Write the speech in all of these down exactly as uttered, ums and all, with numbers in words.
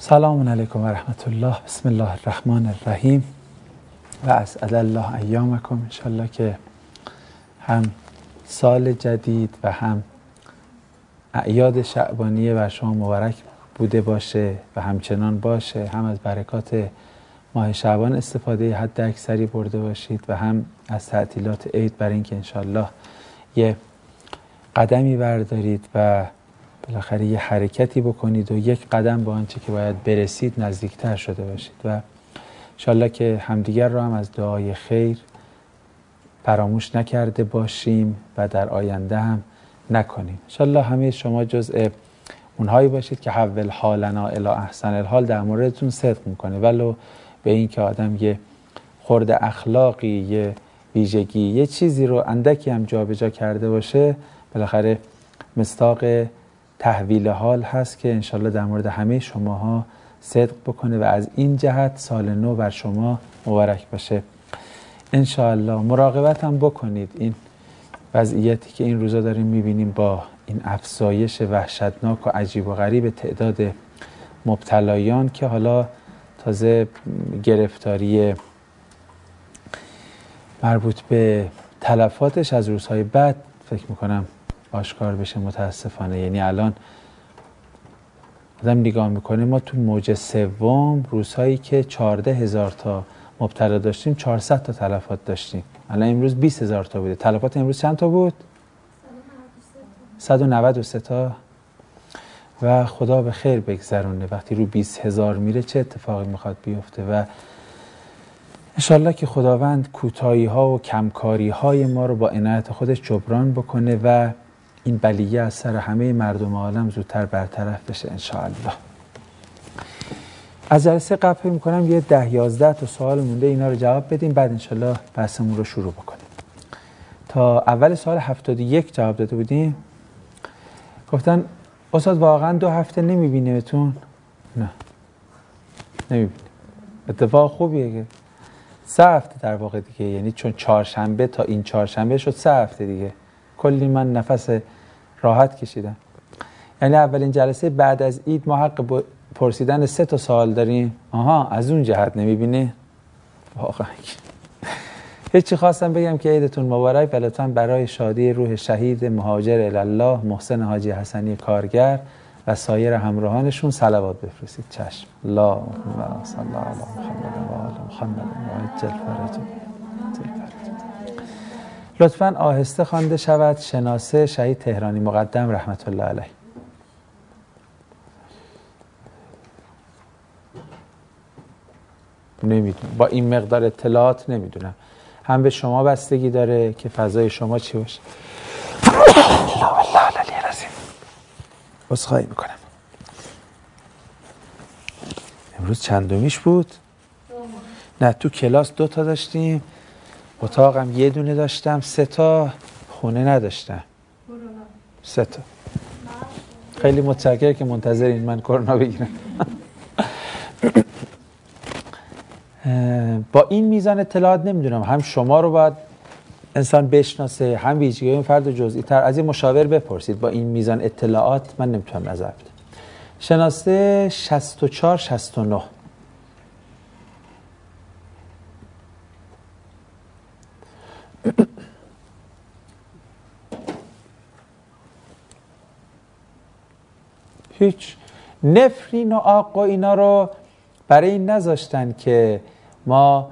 سلام علیکم و رحمت الله. بسم الله الرحمن الرحیم و اسعد الله ایامکم. انشالله که هم سال جدید و هم اعیاد شعبانیه بر شما مبارک بوده باشه و همچنان باشه. هم از برکات ماه شعبان استفاده حد اکثری برده باشید و هم از تعطیلات عید برای اینکه انشالله یه قدمی بردارید و بالاخره یه حرکتی بکنید و یک قدم با آنچه که باید برسید نزدیکتر شده باشید و انشالله که همدیگر رو هم از دعای خیر فراموش نکرده باشیم و در آینده هم نکنیم. انشالله همه شما جزء اونهایی باشید که حول حالنا الی احسن الحال در موردتون صدق میکنه، ولو به این که آدم یه خورده اخلاقی، یه ویژگی، یه چیزی رو اندکی هم جابجا کرده باشه، بالاخره مصداق تحویل حال هست که انشالله در مورد همه شماها صدق بکنه و از این جهت سال نو بر شما مبارک باشه انشالله. مراقبت هم بکنید. این وضعیتی که این روزا داریم میبینیم با این افزایش وحشتناک و عجیب و غریب تعداد مبتلایان که حالا تازه گرفتاری مربوط به تلفاتش از روزهای بعد فکر میکنم آشکار بشه متاسفانه. یعنی الان آدم نگاه میکنه ما تو موج سوم روزهایی که چهارده هزار تا مبتلا داشتیم چهارصد تا تلفات داشتیم. الان امروز بیست هزار تا بوده. تلفات امروز چند تا بود؟ صد و نود و سه تا. و خدا به خیر بگذرونه. وقتی رو بیست هزار میره چه اتفاقی میخواد بیفته و انشالله که خداوند کوتاهی ها و کمکاری های ما رو با عنایت خودش جبران بکنه و این بلیه از سر همه مردم عالم زودتر برطرف بشه انشاءالله. از جلسه قبل فکر می‌کنم یه ده یازده تا سوال مونده، اینا رو جواب بدیم بعد انشاءالله بحثمون رو شروع بکنیم. تا اول سوال هفتاد و یک جواب داده بودیم. گفتن استاد واقعا دو هفته نمی‌بینیمتون؟ نه نمی‌بینیم. اتفاق خوبیه که سه هفته در واقع دیگه، یعنی چون چهارشنبه تا این چهارشنبه شد سه هفته دیگه. کلی من نفس راحت کشیدم. یعنی اولین جلسه بعد از عید ما حق پرسیدن سه تا سوال داریم. آها از اون جهت نمیبینی؟ واقعا هیچی. خواستم بگم که عیدتون مبارک و لطفاً برای شادی روح شهید مهاجر الله محسن حاجی حسنی کارگر و سایر همراهانشون صلوات بفرستید. چشم. اللهم صل علی محمد و آل محمد و عجل فرجهم. لطفاً آهسته خوانده شود. شناسه شهید تهرانی مقدم رحمت الله علیه. نمیدونم، با این مقدار اطلاعات نمیدونم. هم به شما بستگی داره که فضای شما چی باشه. لا والله علی العظیم. عذرخواهی میکنم. امروز چندمیش بود؟ نه تو کلاس دو تا داشتیم، اتاقم یه دونه داشتم، سه تا خونه نداشتم. سه تا. خیلی متشکرم که منتظرین من کرونا بگیرم. با این میزان اطلاعات نمیدونم هم شما رو باید انسان بشناسه هم ویژگی این فرد جزئی تر از این مشاور بپرسید. با این میزان اطلاعات من نمیتونم نظر بدم. شناسه شصت و چهار شصت و نه. هیچ نفرین و آق و اینا رو برای این نذاشتن که ما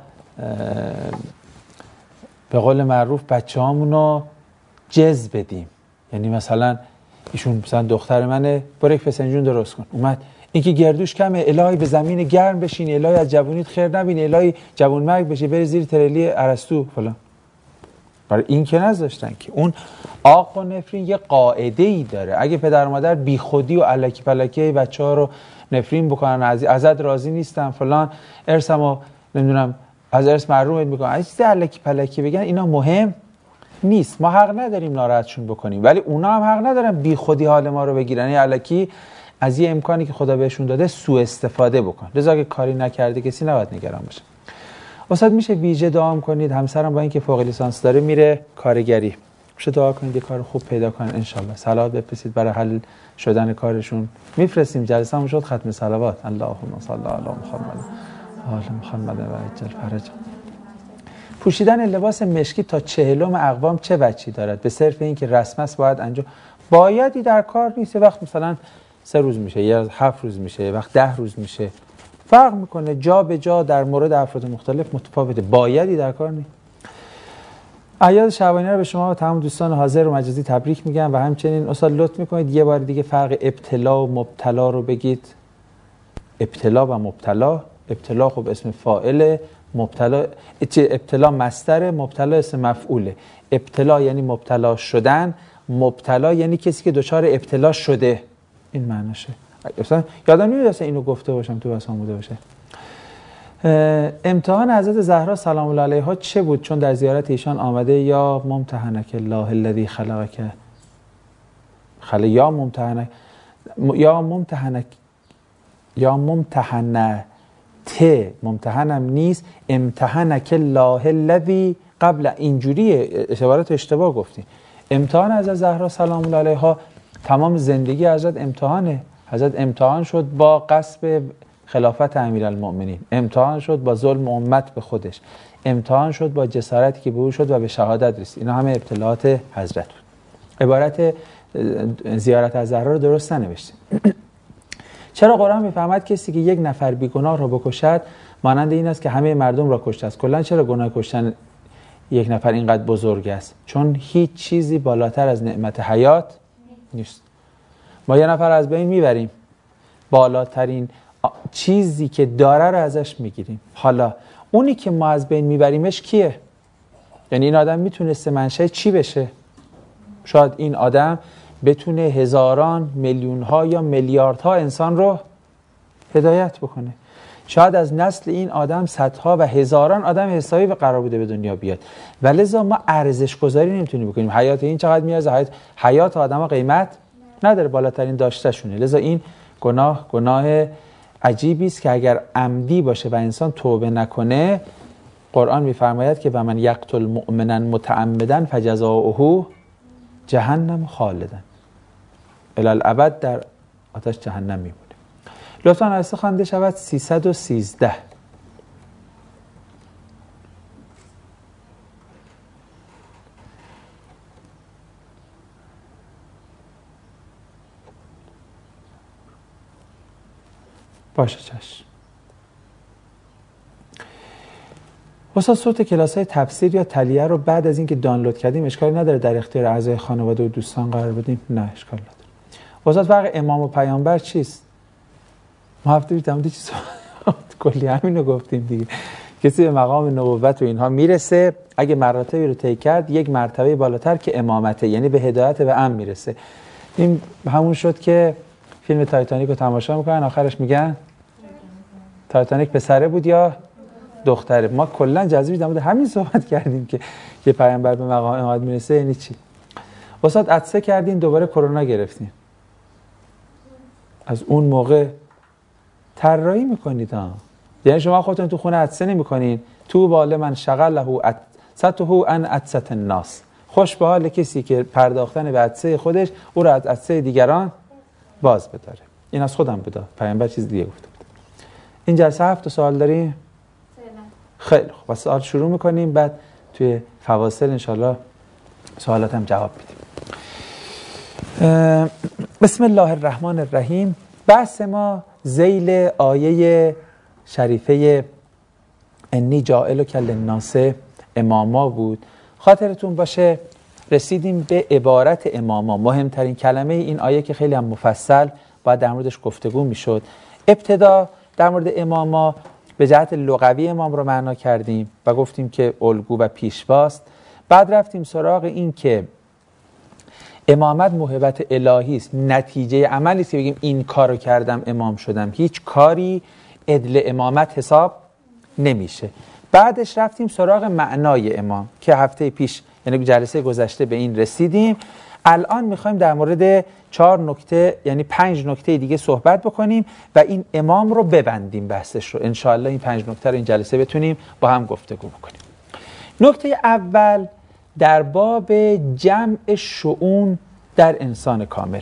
به قول معروف بچه هامونو جز بدیم. یعنی مثلا ایشون مثلا دختر منه برو یک فسنجون درست کن، اومد این که گردوش کمه الهی به زمین گرم بشین، الهی از جوونیت خیر نبین، الهی جوون مرگ بشی بری زیر ترلی ارسطو فلان. برای این که نذاشتن که اون آق و نفرین یه قاعده ای داره. اگه پدر و مادر بی خودی و الکی پلکی بچه ها رو نفرین بکنن، از ازت راضی نیستن فلان، ارثمو نمیدونم از ارث محرومت میکنن، از چیز الکی پلکی بگن، اینا مهم نیست. ما حق نداریم ناراحتشون بکنیم، ولی اونا هم حق ندارن بی خودی حال ما رو بگیرن، یعنی الکی از یه امکانی که خدا بهشون داده سوء استفاده بکن. لذا که کاری نکرده کسی نباید نگران باشه. استاد میشه ویژه دعام کنید همسرم با اینکه فوق لیسانس داره میره کارگری، میشه دعا کنید یه کار خوب پیدا کنن انشالله. صلوات بفرستید برای حل شدن کارشون. میفرستیم. جلسه هم شد ختم صلوات. اللهم صل علی محمد و آل محمد و عجل فرج. پوشیدن لباس مشکی تا چهلم اقوام چه وجهی دارد؟ به صرف این که رسم است باید انجام، بایدی در کار نیست. وقت مثلا سه روز میشه یا هفت روز میشه، وقت ده روز میشه، فرق میکنه. جا به جا در مورد افراد مختلف متفاوته. بایدی در کار نیست. اعیاد شعبانیه رو به شما و تمام دوستان حاضر و مجازی تبریک میگم و همچنین استاد لطف میکنید یه بار دیگه فرق ابتلا و مبتلا رو بگید. ابتلا و مبتلا. ابتلا خب اسم فاعله، مبتلا ابتلا مصدر، مبتلا اسم مفعوله. ابتلا یعنی مبتلا شدن، مبتلا یعنی کسی که دچار ابتلا شده. این معناشه. اصلا یادم نمیاد اصلا اینو گفته باشم تو بس آموده باشه. امتحان حضرت زهرا سلام الله علیها چه بود؟ چون در زیارت ایشان آمده یا ممتحنک الله الذی خلقک خل یا ممتحنک یا ممتحنک یا ممتحنه ت ممتحنم نیست، امتحنک الله الذی قبل. اینجوری عبارت اشتباه گفتین. امتحان حضرت زهرا سلام الله علیها تمام زندگی حضرت امتحانه. حضرت امتحان شد با غصب خلافت امیرالمؤمنین، امتحان شد با ظلم امت به خودش، امتحان شد با جسارتی که به او شد و به شهادت رسید. اینا همه ابتلاعات حضرت بود. عبارت زیارت از زهرا رو درست ننوشتیم. چرا قرآن میفهمد کسی که یک نفر بیگناه را بکشد مانند این است که همه مردم را کشته است؟ کلا چرا گناه کشتن یک نفر اینقدر بزرگ است؟ چون هیچ چیزی بالاتر از نعمت حیات نیست. ما یه نفر از بین میبریم، بالاترین چیزی که داره رو ازش میگیریم. حالا اونی که ما از بین میبریمش کیه؟ یعنی این آدم میتونسته منشأ چی بشه؟ شاید این آدم بتونه هزاران، میلیون ها یا میلیاردها انسان رو هدایت بکنه. شاید از نسل این آدم صدها و هزاران آدم حسابی به قرار بوده به دنیا بیاد. ولذا ما ارزش گذاری نمیتونیم بکنیم. حیات این چقدر میارزه؟ حیات حیات آدم‌ها قیمت نداره، بالاترین داشته شونه. لذا این گناه گناه عجیبی است که اگر عمدی باشه و انسان توبه نکنه، قرآن میفرماید که و من یقتل مؤمنا متعمدا فجزاؤه جهنم خالدا الی الابد در آتش جهنم میمونه. لطفاً آیسته خوانده شود سیصد و سیزده. باشه چشم. استاد صوت کلاس‌های تفسیر یا تلیه رو بعد از اینکه دانلود کردیم اشکالی نداره در اختیار اعضای خانواده و دوستان قرار بدیم؟ نه اشکال نداره. استاد فرق امام و پیامبر چیست؟ ما هفته پیش تمام چیز کلی همین رو گفتیم دیگه. کسی به مقام نبوت و اینها میرسه اگه مراتبی رو طی کرد، یک مرتبه بالاتر که امامته، یعنی به هدایت به امر میرسه. این همون شد که فیلم تایتانیک رو تماشا میکنن آخرش میگن تایتانیک پسره بود یا دختره. ما کلا جذبی در مورد همین صحبت کردیم که یه پیامبر به مقام امامت میرسه یعنی چی. استاد عطسه کردین دوباره کرونا گرفتین، از اون موقع طراحی میکنید ها. یعنی شما خودتون تو خونه عطسه نمیکنین. تو باله من شغله عطسته ان عطسه الناس. خوش به حال کسی که پرداختن به عطسه خودش او را از عطسه دیگران باز بداره. این از خودم بدا، پیامبر چیز دیگه گفته بود. این جلسه هفت سوال داریم؟ خیلی خوب. با سوال شروع میکنیم، بعد توی فواصل انشالله سوالات هم جواب بدیم. بسم الله الرحمن الرحیم. بحث ما ذیل آیه شریفه انی جاعلک للناس اماما بود. خاطرتون باشه رسیدیم به عبارت اماما، مهمترین کلمه این آیه که خیلی هم مفصل باید در موردش گفتگو میشد. ابتدا در مورد اماما به جهت لغوی امام رو معنا کردیم و گفتیم که الگو و پیشواست. بعد رفتیم سراغ این که امامت موهبت الهی است، نتیجه عملی است که بگیم این کارو کردم امام شدم. هیچ کاری عدل امامت حساب نمیشه. بعدش رفتیم سراغ معنای امام که هفته پیش یعنی جلسه گذشته به این رسیدیم. الان میخوایم در مورد چهار نکته یعنی پنج نکته دیگه صحبت بکنیم و این امام رو ببندیم بحثش رو. انشاءالله این پنج نکته رو این جلسه بتونیم با هم گفتگو بکنیم. نکته اول در باب جمع شؤون در انسان کامل.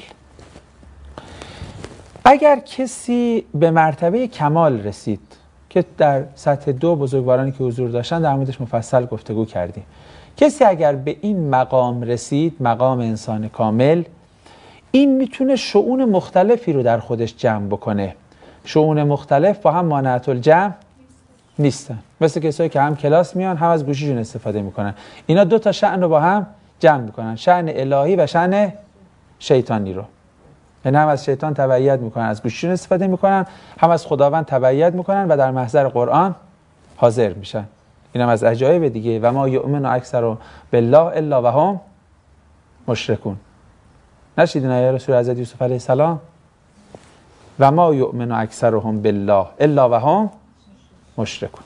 اگر کسی به مرتبه کمال رسید که در سطح دو بزرگوارانی که حضور داشتن در موردش مفصل گفتگو کردیم، کسی اگر به این مقام رسید، مقام انسان کامل، این میتونه شؤون مختلفی رو در خودش جمع بکنه. شؤون مختلف با هم مانعت الجمع نیستن، مثل کسایی که هم کلاس میان هم از گوشیشون استفاده میکنن. اینا دو تا شأن رو با هم جمع میکنن، شأن الهی و شأن شیطانی رو. یعنی هم از شیطان تبعیت میکنن، از گوشیشون استفاده میکنن، هم از خداوند تبعیت میکنن و در محضر قرآن حاضر میشن. اینم از عجایب دیگه. و ما یؤمن اکثر بالله الا و هم مشرکون. نشیدین آیه سوره حضرت یوسف علیه السلام؟ و ما یؤمن اکثرهم بالله الا و هم مشرکون.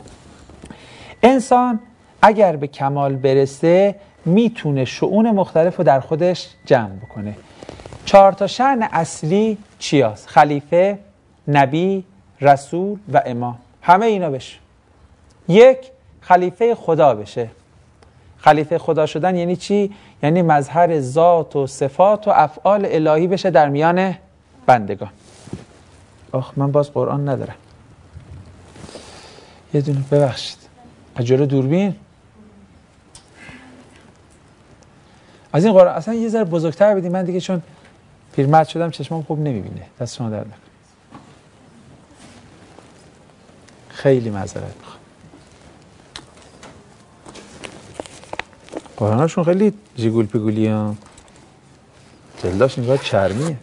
انسان اگر به کمال برسه میتونه شؤون مختلف رو در خودش جمع بکنه. چهار تا شأن اصلی چیاست؟ خلیفه، نبی، رسول و امام. همه اینا بشه. یک، خلیفه خدا بشه. خلیفه خدا شدن یعنی چی؟ یعنی مظهر ذات و صفات و افعال الهی بشه در میان بندگان. آخ من باز قرآن ندارم. یه دونه ببخشید. از جلو دوربین. از این قرآن اصلا یه ذره بزرگتر بدیم، من دیگه چون پیرمرد شدم چشمام خوب نمیبینه. دست شما درد نکنه. خیلی معذرت میخوام. قرآناشون خیلی جیگول پیگولی ها. جلداش نگاه چرمیه.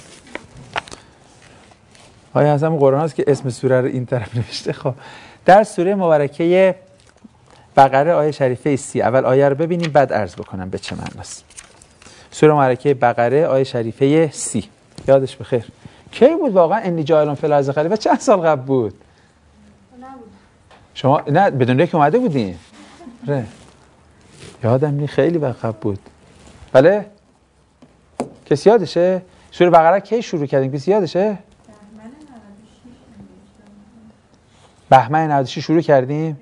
آیا از هم قرآن هست که اسم سوره رو این طرف نوشته؟ خب در سوره مبارکه بقره آیه شریفه سی، اول آیه رو ببینیم بعد عرض بکنم به چه معناست. سوره مبارکه بقره آیه شریفه سی، یادش بخیر. کی بود واقعا انی جاعل فی الارض خلیفه؟ چند سال قبل بود؟ نبود. شما نه بدون که اومده بودین؟ ره. یادم نی خیلی وقت بود. بله؟ کسی یادشه؟ سوره بقره کی شروع کردیم؟ کسی یادشه؟ بهمن نود و شش شروع کردیم؟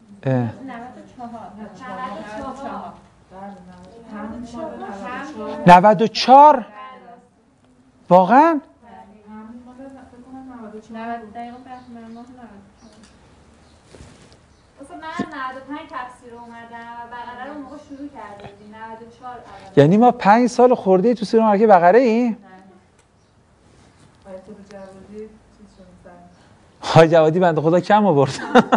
نود و چهار واقعا؟ یعنی ما پنج سال خورده تو سوره مبارکه بقره ایم؟ های جوادی بنده خدا کم آورد.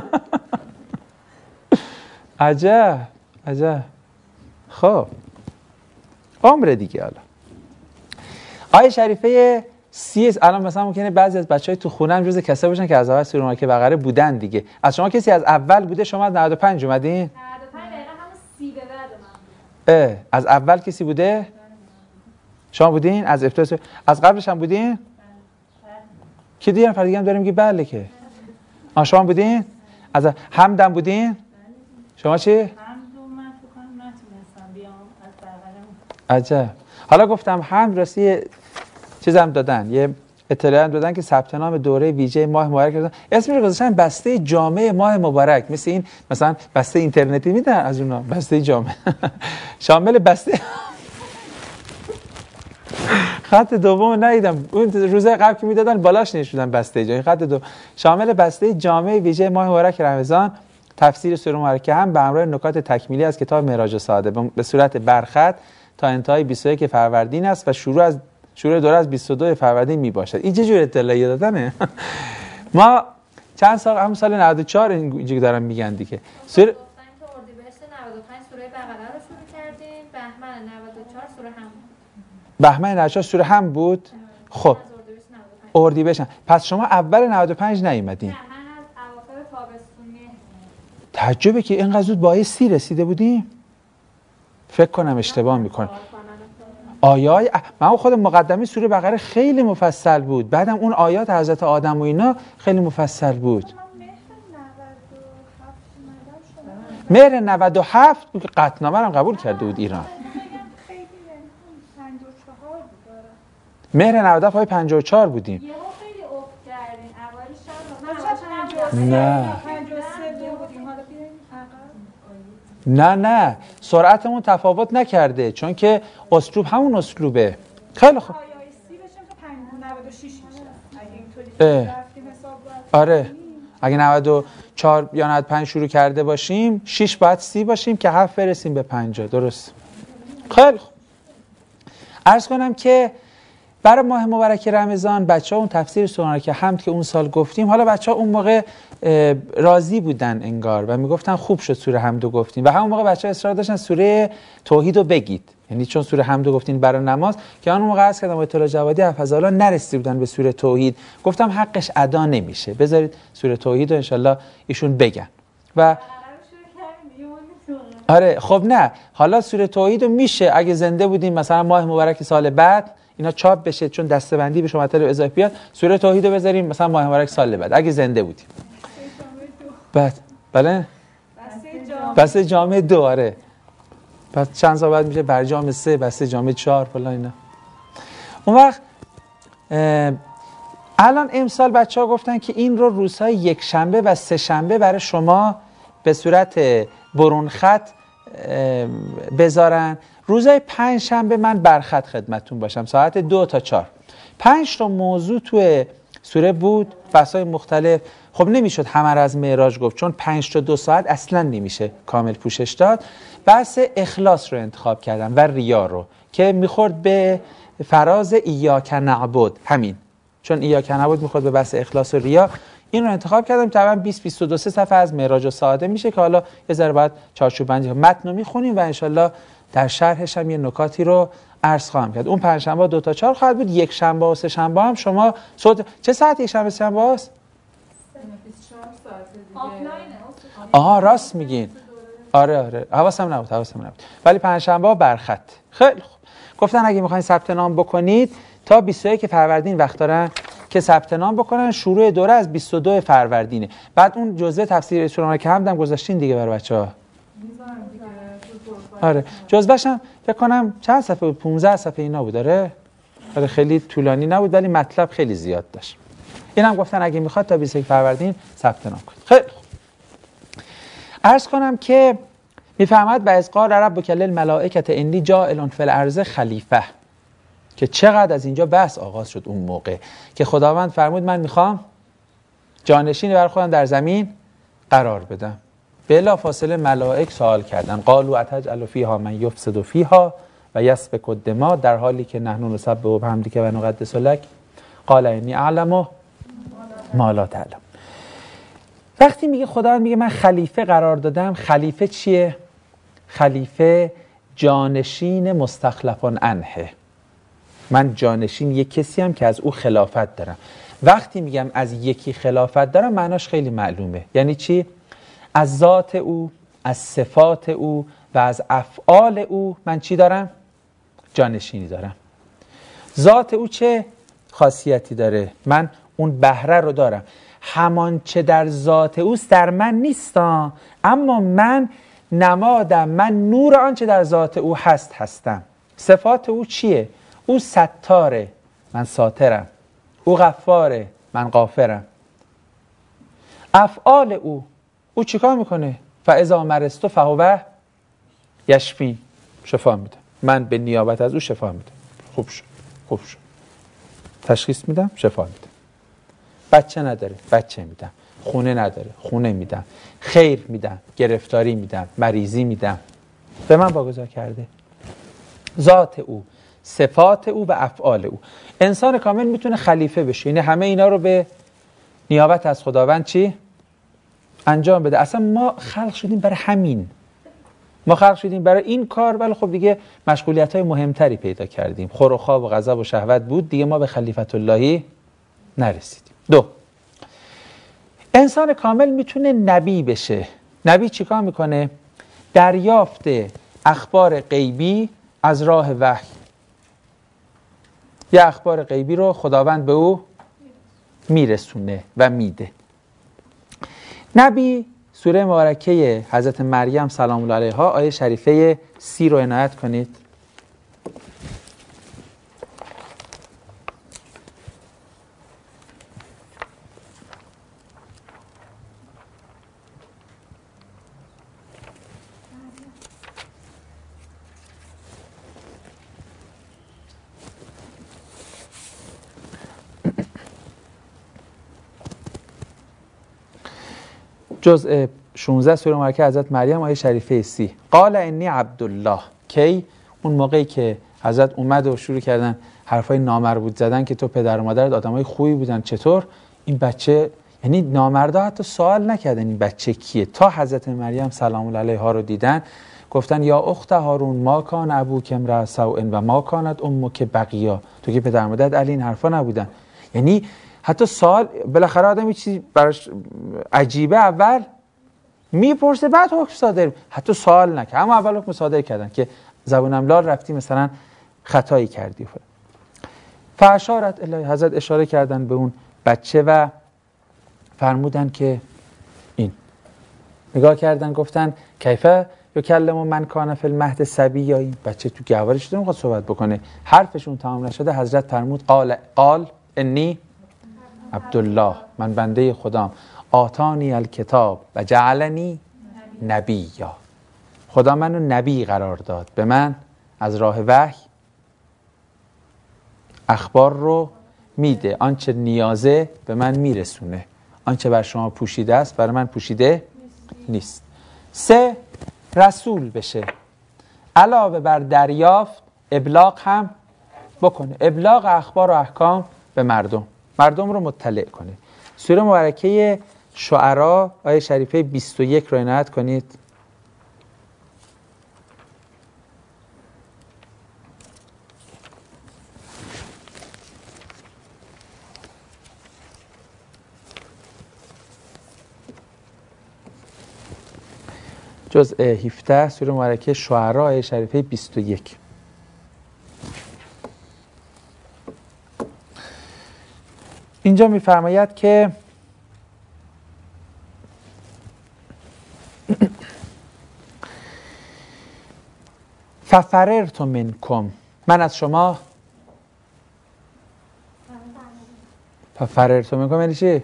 عجب عجب. خب عمر دیگه. حالا آیه شریفه سی الان مثلا ممکنه بعضی از بچهای تو خونه هم جز کسایی باشن که از اول سوره مبارکه بقره بودن دیگه. از شما کسی از اول بوده؟ شما از نود و پنج اومدین؟ نود و پنج دقیقاً همون سی به بعد من. اه از اول کسی بوده؟ شما بودین از ابتدا؟ از قبلش هم بودین؟ بله. کی دیگه نفر دیگه هم داره میگه بله که. آ شما بودین؟ از همدم بودین؟ شما چی؟ هم دو من فکر کنم نتونستم بیام از بقره. عجب. حالا گفتم هم راستی چیزام دادن، یه اطلاعی هم دادن که ثبت نام دوره ویژه ماه مبارک کردن. اسمش رو گذاشتن بسته جامع ماه مبارک، مثل این مثلا بسته اینترنتی میدن از اونها، بسته جامع. شامل بسته خط دوم ندیدم، اون روزای قبل که میدادن بالاش نشوندن بسته جامع. خط دوم شامل بسته جامع ویژه ماه مبارک رمضان، تفسیر سوره مبارکه هم به همراه نکات تکمیلی از کتاب معراج ساده به صورت برخط تا انتهای بیست و یک فروردین است و شروع از شروع دوره از بیست و دو فروردین می باشد. این چه جور اطلاعی دادنه؟ ما چند سال هم سال نود و چهار اینجوری دارن میگن دیگه. سوره گفتن که اردیبهشت نود و پنج سوره بقره رو شروع کردیم، بهمن نود و چهار سوره هم بود. بهمن نود و چهار سوره هم بود. خب اردیبهشت. پس شما اول نود و پنج نیومدین. نه من از اواخر تابستونی. تعجبه که اینقدر زود با آیه سی رسیده بودیم. فکر کنم اشتباه میکنم. آیای من خود مقدمه سوره بقره خیلی مفصل بود، بعدم اون آیات حضرت آدم و اینا خیلی مفصل بود. مهر نود و هفت بود که قطعنامه رو قبول کرده بود ایران. مهر نود و هفت های پنجاه و چهار بودیم. نه نه نه سرعتمون تفاوت نکرده چون که اسلوب همون اسلوبه. خیلی خوب. آره اگه نود و چهار یا نود و پنج شروع کرده باشیم شش باید سی باشیم که هفت برسیم به پنجاه. درست. خیلی خوب. عرض کنم که برای ماه مبارک رمضان بچه‌ها اون تفسیر سوره که حمد که اون سال گفتیم، حالا بچه‌ها اون موقع راضی بودن انگار و میگفتن خوب شد سوره حمدو گفتیم و همون موقع بچه‌ها اصرار داشتن سوره توحیدو بگید، یعنی چون سوره حمدو گفتین برای نماز که اون موقع عرض کردم اطلاع جوادی حفظه‌الله نرسیده بودن به سوره توحید، گفتم حقش ادا نمیشه، بذارید سوره توحیدو ان شاءالله ایشون بگن. و آره خب نه حالا سوره توحیدو میشه اگه زنده بودیم مثلا ماه مبارک سال بعد اینا چاپ بشه چون دسته‌بندی بشه مطالب اضافی بیاد، سوره توحیدو بذاریم مثلا ماه مبارک سال بعد اگه زنده بودیم. بعد بله بسته جامعه دو. آره بعد چند سال بعد میشه برجام سه، بسته جامعه چهار فلان اینا. اون وقت الان امسال بچه‌ها گفتن که این رو روزهای یک شنبه و سه شنبه برای شما به صورت برون خط بذارن، روزهای پنج شنبه من برخط خدمتون باشم ساعت دو تا چهار. پنج تا موضوع توی سوره بود، بحث‌های مختلف. خب نمیشد همه را از معراج گفت چون پنج تا دو ساعت اصلا نمیشه کامل پوشش داد. بحث اخلاص رو انتخاب کردم و ریا رو که میخورد به فراز ایاک نعبد، همین چون ایاک نعبد میخورد به بحث اخلاص و ریا، این رو انتخاب کردم. تقریبا بیست بیست و دو صفحه از معراج و ساعده میشه که حالا یه ذره بعد چارچوب بندی متن رو میخونیم و انشالله در شرحش هم یه نکاتی رو عرض خواهم کرد. اون پنج شنبه دو تا چهار خواهد بود. یک شنبه و سه شنبه هم شما صوت چه ساعت یک شنبه سه شنبه است؟ آها راست میگین. آره آره حواسم نبود حواسم نبود ولی پنج شنبه برخط. خیلی خوب. گفتن اگه میخواین ثبت نام بکنید تا بیست و یک فروردین وقت دارن که ثبت نام بکنن. شروع دوره از بیست و دو فروردینه. بعد اون جزوه تفسیر سوره که همدم گذاشتین دیگه برای بچه‌ها. آره جزوه‌ش هم فکر کنم چند صفحه بود، پانزده صفحه اینا بود. آره آره خیلی طولانی نبود ولی مطلب خیلی زیاد داشت. اینم گفتن اگه میخواد تا بیست و یک فروردین ثبت نام کنید. خیلی خوب. عرض کنم که میفهمد و از قال ربک للملائکه انی جاعل فی الارض خلیفه، که چقدر از اینجا بحث آغاز شد اون موقع که خداوند فرمود من میخوام جانشینی برای خودم در زمین قرار بدم. بلا فاصله ملائک سوال کردن قالوا اتجعل فیها من یفسد فیها و یسفک الدماء، در حالی که نحن نسبح بحمدک و نقدس لک قال انی اعلم ما لا تعلم. وقتی میگه خداوند میگه من خلیفه قرار دادم، خلیفه چیه؟ خلیفه جانشین مستخلفان عنه، من جانشین یک کسی هم که از او خلافت دارم. وقتی میگم از یکی خلافت دارم معناش خیلی معلومه. یعنی چی؟ از ذات او، از صفات او و از افعال او من چی دارم؟ جانشینی دارم. ذات او چه خاصیتی داره؟ من اون بهره رو دارم. همان چه در ذات اوست در من نیستم، اما من نمادم، من نور آنچه در ذات او هست هستم. صفات او چیه؟ او ستاره، من ساترم. او غفاره، من غافرم. افعال او، او چیکار میکنه؟ فاذا مرضت فهو یشفین، شفا میده. من به نیابت از او شفا میدم. خوب شد خوب شد. تشخیص میدم شفا میدم. بچه نداره بچه میدم. خونه نداره خونه میدم. خیر میدم، گرفتاری میدم، مریضی میدم. به من واگذار کرده. ذات او، صفات او و افعال او. انسان کامل میتونه خلیفه بشه، یعنی همه اینا رو به نیابت از خداوند چی؟ انجام بده. اصلا ما خلق شدیم برای همین، ما خلق شدیم برای این کار، ولی خب دیگه مشغولیت‌های مهمتری پیدا کردیم. خور و خواب و غضب و شهوت بود دیگه، ما به خلیفت اللهی نرسیدیم. دو، انسان کامل میتونه نبی بشه. نبی چیکار میکنه؟ دریافت اخبار غیبی از راه وحی. یه اخبار غیبی رو خداوند به او میرسونه و میده. نبی سوره مبارکه حضرت مریم سلام الله علیها آیه شریفه سی رو عنایت کنید. جزء شانزده سوره مبارکه حضرت مریم آیه شریفه سی. قال انی عبدالله. کی؟ اون موقعی که حضرت اومد و شروع کردن حرفای نامربوط زدن که تو پدر و مادرت آدمای خوبی بودن، چطور این بچه، یعنی نامردا حتی سوال نکردن این بچه کیه، تا حضرت مریم سلام الله علیها رو دیدن گفتن یا اخت هارون ما کان ابوک امرأ سوء و ما کانت امک بغیا، تو که پدر و مادرت علی این حرفا نبودن. یعنی حتی سوال، بالاخره آدم یه چیزی براش عجیبه اول میپرسه بعد حکم صادر، حتی سوال نکرد، اما اول حکم صادر کردن که زبونم لال رفتی مثلا خطایی کردی. فاشارت الی، حضرت اشاره کردن به اون بچه و فرمودن که این، نگاه کردن گفتن کیفه یکلم من کان فی المهد صبیا، این بچه تو گهواره شده میخواد صحبت بکنه. حرفشون تمام نشده حضرت فرمود قال قال انی عبدالله، من بنده خدام، آتانی الکتاب و جعلنی نبیا، خدا منو نبی قرار داد، به من از راه وحی اخبار رو میده، آنچه نیازه به من میرسونه، آنچه بر شما پوشیده است برای من پوشیده نیست. سه، رسول بشه، علاوه بر دریافت ابلاغ هم بکنه، ابلاغ اخبار و احکام به مردم، مردم رو مطلع کنه. سوره مبارکه شعرا آیه شریفه بیست و یک رو عنایت کنید. جزء هفده سوره مبارکه شعرا آیه شریفه بیست و یک. اینجا می‌فرماید که ففررت منکم، من از شما ففررت منکم یعنی چی؟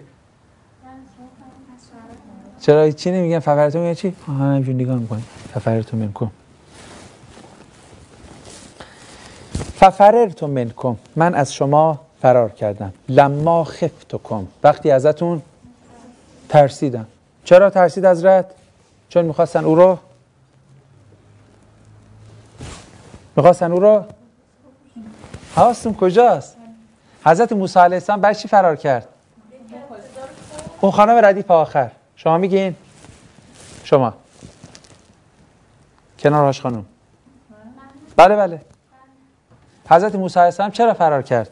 چرا چی نمیگن ففررت منکم یعنی چی؟ ها همینجوری نگاه می‌کنید ففررت منکم. ففررت منکم، من از شما فرار کردم، لما خفتکم، وقتی ازتون ترسیدم. چرا ترسید حضرت؟ چون میخواستن او رو میخواستن او رو حواستون کجاست؟ حضرت موسی علیه السلام برای چی فرار کرد؟ اون خانم ردیف آخر، شما میگین؟ شما کنارش خانم، بله بله، حضرت موسی علیه السلام چرا فرار کرد؟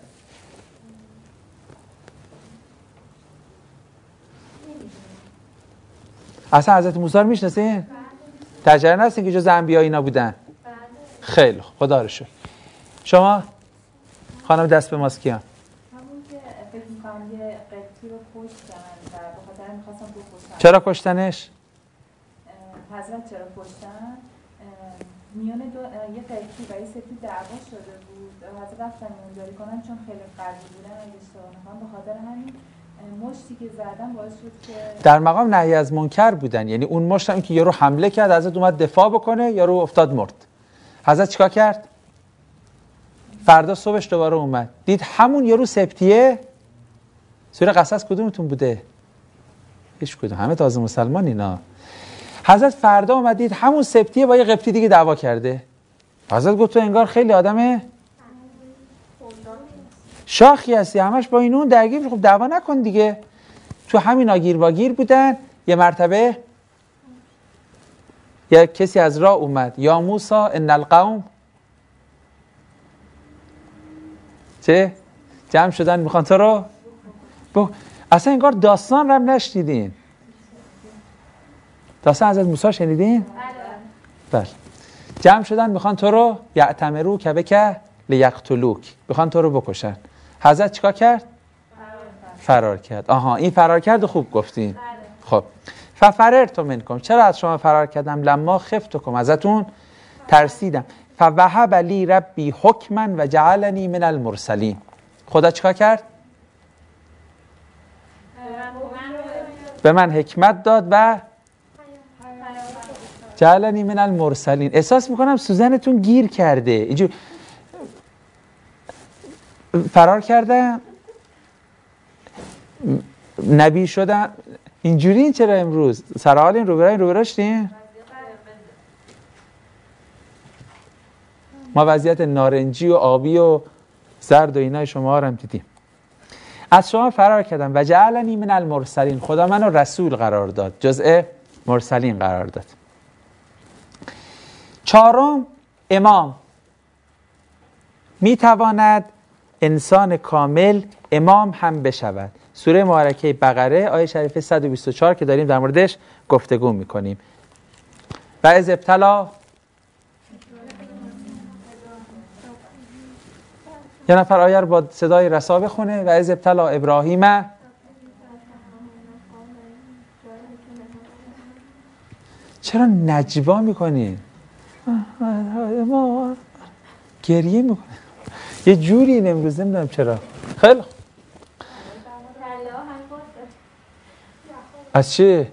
اصلا حضرت موسی رو میشناسین؟ تجربه نستین که جز انبیا اینا بودن؟ خیلی خوب، خدا رو شکر. شما خانم دست به ماست کیان؟ همون که فکر می‌کنم یه قبطی رو کشتن و به خاطر می‌خواستن بکشن. چرا کشتنش؟ حضرت چرا کشتن؟ میون دو یه قبطی و یه سفید دعوا شده بود. حضرت رفتن میونداری کنن چون خیلی قوی بودن اگه اشتباه نکنم، به خاطر همین مشتی که زدن باعث شد که در مقام نهی از منکر بودن، یعنی اون مشت هم که یارو حمله کرد حضرت اومد دفاع بکنه، یارو افتاد مرد. حضرت چیکار کرد؟ فردا صبحش دوباره اومد دید همون یارو سبتیه. سوره قصص کدومتون بوده؟ هیچ کدوم، همه تازه مسلمان اینا. حضرت فردا اومد دید همون سبتیه با یه قبطی دیگه دعوا کرده. حضرت گفت تو انگار خیلی آدمه شاخی هستی، همش با اینون درگیر، خب دعوا نکن دیگه. تو همین آگیر واگیر بودن. یه مرتبه یه کسی از راه اومد، یا موسی ان القوم، چه؟ جمع شدن میخوان تو رو ب... اصلا انگار داستان رو هم نشنیدین. داستان حضرت موسی شنیدین؟ بله. جمع شدن میخوان تو رو یعتمرو که بکه لیقتلوک، میخوان تو رو بکشن. حضرت چیکار کرد؟ فرار کرد. آها، این فرار کرد و خوب گفتین. خب ففررت منکم، چرا از شما فرار کردم؟ لما خفتکم، ازتون ترسیدم. فوهب لی ربی حکما و جعلنی من المرسلین، خدا چیکار کرد؟ به من حکمت داد و جعلنی من المرسلین. احساس میکنم سوزنتون گیر کرده، اینجور فرار کردن، نبی شدن، اینجوری این چرا امروز سرحال این روبرای روبراش نیم؟ ما وضعیت نارنجی و آبی و زرد و اینای شما رو هم دیدیم. از شما فرار کردم و جعلنی من المرسلین، خدا منو رسول قرار داد، جزء مرسلین قرار داد. چهارم، امام. میتواند انسان کامل امام هم بشود. سوره مبارکه بقره آیه شریفه صد و بیست و چهار که داریم در موردش گفتگو میکنیم. و از ابتلا، یه نفر آیه رو با صدای رسا بخونه. و از ابتلا ابراهیم، چرا نجوا میکنی؟ گریه میکنه یه جوری این امروز، نمیدونم چرا. خیلی از چی؟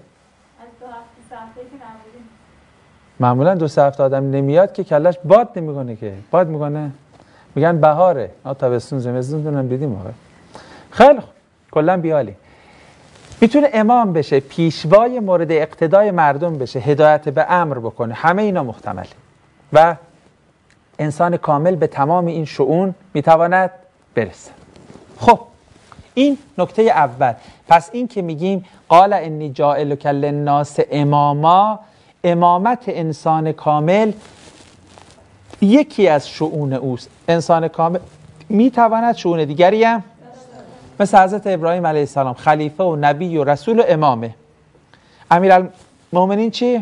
معمولا دو سه هفته آدم نمیاد که کلش باد نمیکنه که باد میکنه، میگن بهاره، آ تابستون زمستون دونم دیدیم آقا. خیلی خوب، کلا بیالی میتونه امام بشه، پیشوای مورد اقتدای مردم بشه، هدایت به امر بکنه، همه اینا محتمله. و انسان کامل به تمام این شؤون میتواند برسه. خب این نکته اول. پس این که میگیم قال انی جاعلک للناس اماما، امامت انسان کامل یکی از شؤون اوست. انسان کامل میتواند شؤون دیگری هم مثل حضرت ابراهیم علیه السلام خلیفه و نبی و رسول و امامه. امیرالمومنین چی؟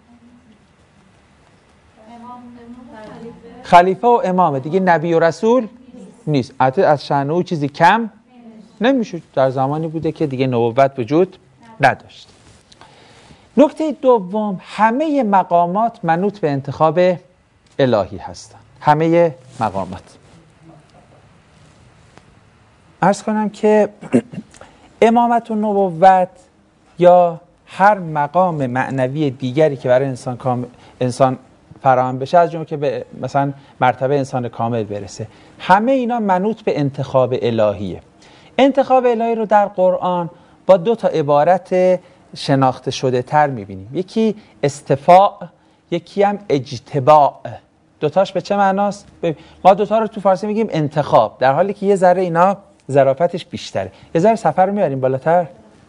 خلیفه و امامه دیگه، نبی و رسول نیست. البته از شأن او چیزی کم نمیشه، در زمانی بوده که دیگه نبوت وجود نداشت. نکته دوم، همه مقامات منوط به انتخاب الهی هستند. همه مقامات. عرض کنم که امامت و نبوت یا هر مقام معنوی دیگری که برای انسان کام... انسان فراهم بشه، از جمله که به مثلا مرتبه انسان کامل برسه، همه اینا منوط به انتخاب الهیه. انتخاب الهی رو در قرآن با دو تا عبارت شناخته شده تر میبینیم. یکی استفاء، یکی هم اجتباء. دوتاش به چه معناست؟ ما دوتا رو تو فارسی میگیم انتخاب، در حالی که یه ذره اینا ظرافتش بیشتره. یه ذره سفر رو میاریم بالاتر.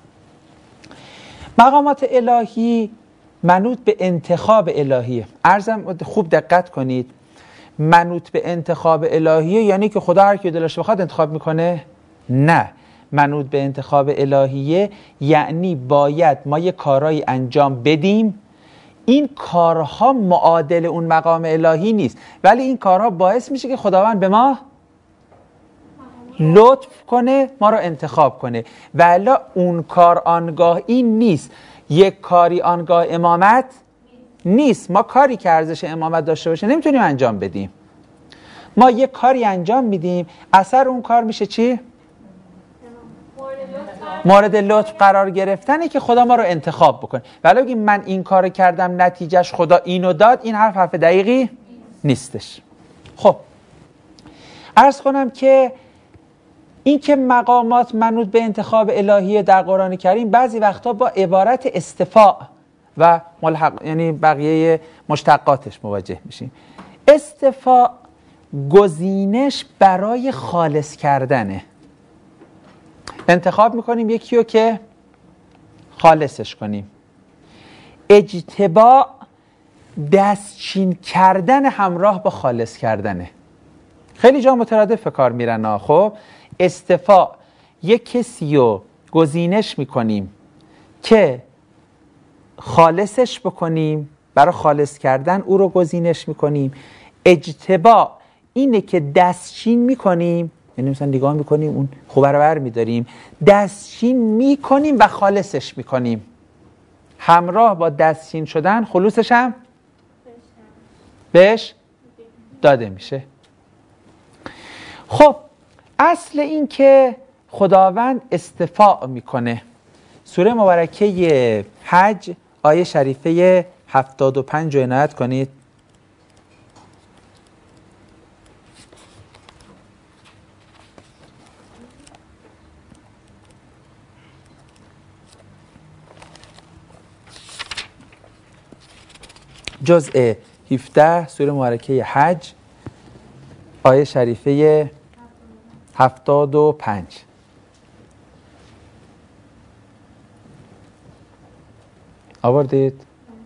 مقامات الهی منوط به انتخاب الهیه. عرضم خوب دقت کنید، منوط به انتخاب الهیه یعنی که خدا هر کی دلش بخواد انتخاب میکنه؟ نه. منوط به انتخاب الهیه یعنی باید ما یه کارایی انجام بدیم، این کارها معادل اون مقام الهی نیست، ولی این کارها باعث میشه که خداوند به ما لطف کنه، ما رو انتخاب کنه. ولی اون کار آنگاه این نیست. یک کاری آنگاه امامت نیست. ما کاری که ارزش امامت داشته باشه نمیتونیم انجام بدیم. ما یک کاری انجام میدیم، اثر اون کار میشه چی؟ مورد لطف قرار گرفتنه که خدا ما رو انتخاب بکنه. ولی بگیم من این کار کردم نتیجهش خدا اینو داد، این حرف حرف دقیقی نیستش. خب عرض کنم که این که مقامات منوط به انتخاب الهی در قرآن کریم بعضی وقتا با عبارت استفاء و ملحق یعنی بقیه مشتقاتش مواجه میشیم. استفاء گزینش برای خالص کردنه. انتخاب میکنیم یکی رو که خالصش کنیم. اجتباء دستچین کردن همراه با خالص کردنه. خیلی جا مترادف کار میرن. خب استفاء یک کسی رو گزینش میکنیم که خالصش بکنیم، برای خالص کردن او رو گزینش میکنیم. اجتباء اینه که دستچین میکنیم، یعنی مثلا نگاه میکنیم اون خوبه رو بر میداریم، دستچین میکنیم و خالصش میکنیم. همراه با دستچین شدن خلوصش هم بهش داده میشه. خب اصل این که خداوند استفاء میکنه، سوره مبارکه حج آیه شریفه هفتاد و پنج رو عنایت کنید. جزء هفده سوره مبارکه حج آیه شریفه هفتاد و پنج. آوردید؟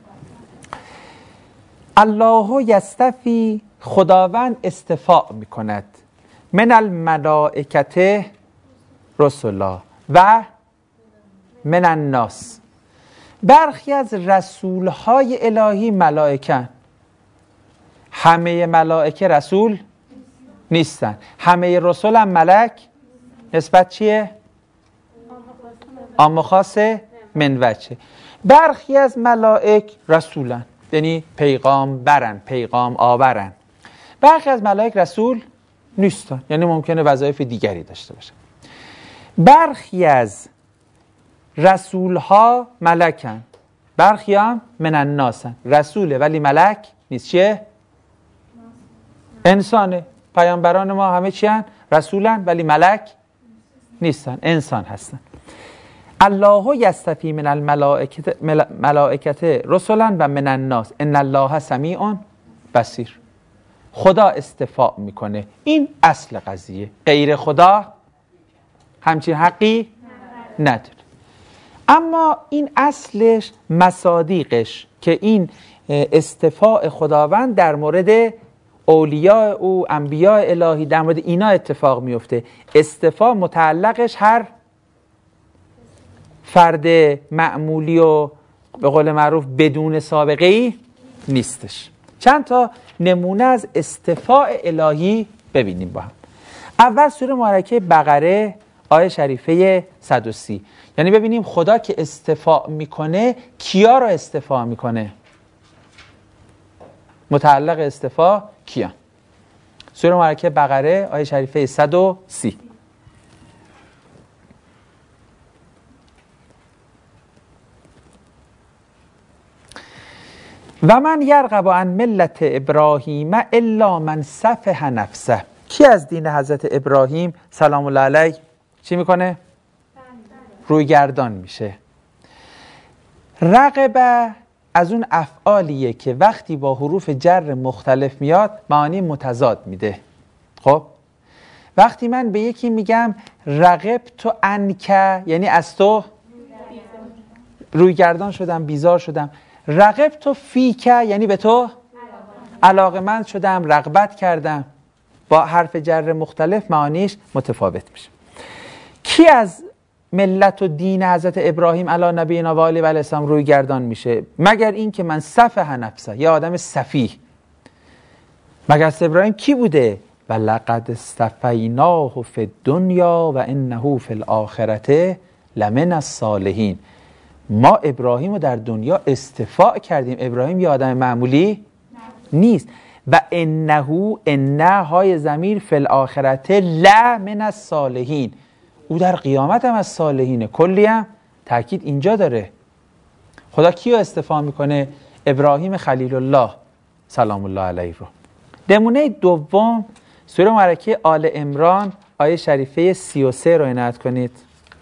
الله یستفی، خداوند استفاء میکند، من الملائکته رسولا و من الناس، برخی از رسولهای الهی ملائکه. همه ملائکه رسول نیستن، همه رسول هم ملک. نسبت چیه؟ عام خاص من وجه. برخی از ملائک رسولن، یعنی پیغام برن، پیغام آورن. برخی از ملائک رسول نیستن، یعنی ممکنه وظایف دیگری داشته باشن. برخی از رسولها ملکن، برخی هم من الناسن، رسوله ولی ملک نیست. چیه؟ انسانه. پیامبران ما همه چی هن؟ رسولن ولی ملک نیستن، انسان هستن. الله یستفی من الملائکه رسلا و من الناس ان الله سمیع بصیر. خدا استفاء میکنه، این اصل قضیه. غیر خدا همچین حقی نداره. اما این اصلش، مصادیقش که این استفاء خداوند در مورد اولیاء او، انبیاء الهی، در مورد اینا اتفاق میفته. استفاء متعلقش هر فرد معمولی و به قول معروف بدون سابقه ای نیستش. چند تا نمونه از استفاء الهی ببینیم با هم. اول سوره مبارکه بقره آیه شریفه صد و سی. یعنی ببینیم خدا که استفاء میکنه کیا رو استفاء میکنه، متعلق استفاء کیا. سوره مبارکه بقره آیه شریفه صد و سی. و من یرغب عن ملت ابراهیم الا من سفه نفسه. کی از دین حضرت ابراهیم سلام الله علیه چی میکنه؟ روی گردان میشه. رغبه از اون افعالیه که وقتی با حروف جر مختلف میاد معانی متضاد میده. خب وقتی من به یکی میگم رغب تو انکه، یعنی از تو روی گردان شدم، بیزار شدم. رغب تو فیکه، یعنی به تو علاقمند شدم، رغبت کردم. با حرف جر مختلف معانیش متفاوت میشه. کی از ملت و دین حضرت ابراهیم علی نبینا و آله و السلام روی گردان میشه؟ مگر این که من سفه نفسه، یا آدم سفیه. مگر ابراهیم کی بوده؟ و لقد استفیناه فی الدنیا و انه فی الاخرته لمن الصالحین. ما ابراهیم رو در دنیا استفاء کردیم. ابراهیم یه آدم معمولی نیست. و انه، انه های ضمیر فی الاخرته لمن الصالحین، او در قیامت هم از صالحینه. کلی هم تاکید اینجا داره. خدا کیو استفاء میکنه؟ ابراهیم خلیل الله سلام الله علیه رو. نمونه دوم سوره مبارکه آل عمران آیه شریفه سی و سه رو عنایت کنید.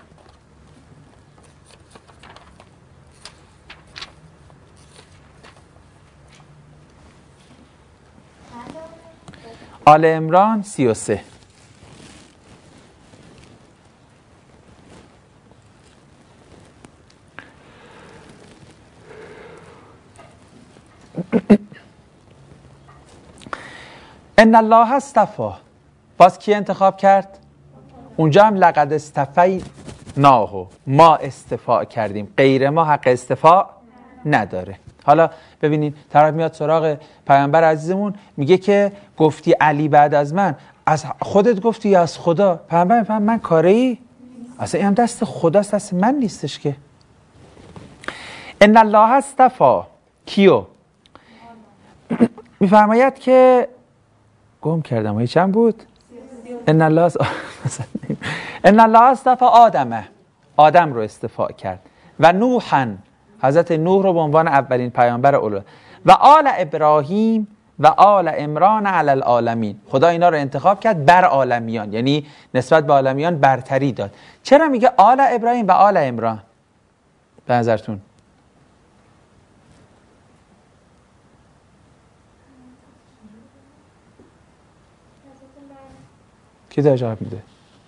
آل عمران سی و سه. ان الله اصطفى. باز کی انتخاب کرد؟ اونجا هم لقد اصطفیناه، ما استفاء کردیم، غیر ما حق استفاء نداره. حالا ببینید طرف میاد سراغ پیامبر عزیزمون میگه که گفتی علی بعد از من، از خودت گفتی یا از خدا؟ پیامبر میفهم من کاری؟ اصلا این هم دست خداست، دست من نیستش که. ان الله اصطفى کیو؟ میفرماید که گم کردم های چند بود؟ ان الله ان الله اصطفى آدمه، آدم رو استفاء کرد. و نوحا، حضرت نوح رو به عنوان اولین پیامبر اولو. و آل ابراهیم و آل عمران علی العالمین. خدا اینا رو انتخاب کرد بر عالمیان، یعنی نسبت به عالمیان برتری داد. چرا میگه آل ابراهیم و آل عمران؟ به نظرتون کی داره جواب میده؟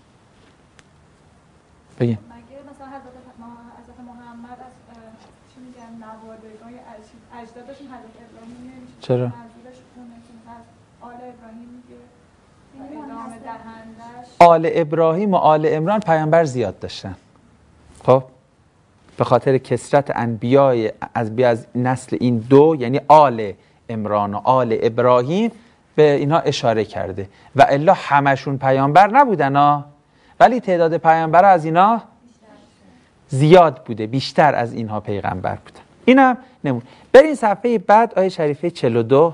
بگین. مگه مثلا حضرت حضرت محمد از چی میگن نوادگان اجدادشون حضرت ابراهیم نمیشه؟ چرا؟ منظورش اونه که از آل ابراهیم میگه ادامه دهندش. آل ابراهیم و آل عمران پیامبر زیاد داشتن. خب به خاطر کثرت انبیای از بی از نسل این دو، یعنی آل عمران و آل ابراهیم، به اینها اشاره کرده و الا همشون پیامبر نبودن ها، ولی تعداد پیامبر از اینا زیاد بوده، بیشتر از اینها پیغمبر بودن. اینم نمون. برین صفحه بعد آیه شریفه چهل و دو.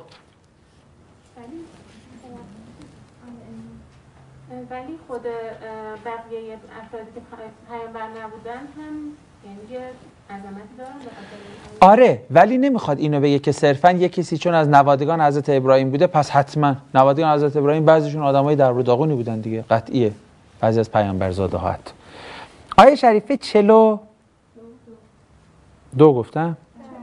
ولی خود بقیه افرادی که پیامبر نبودن هم یعنی یه عظمتی دارن به خاطر. آره، ولی نمیخواد اینو بگه که صرفا یه کسی چون از نوادگان حضرت ابراهیم بوده پس حتما نوادگان حضرت ابراهیم بعضیشون آدمای در و داغونی بودن دیگه، قطعیه بعضی از پیامبرزاده ها. حتی آیه شریفه چهل و دو گفتم؟